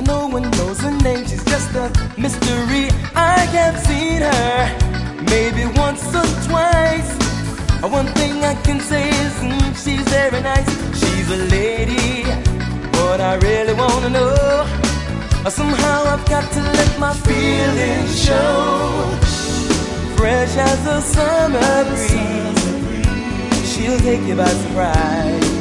No one knows her name, she's just a mystery. I have seen her maybe once or twice. One thing I can say is she's very nice. She's a lady, but I really wanna know. Somehow I've got to let my feelings show. Fresh as a summer breeze, she'll take you by surprise.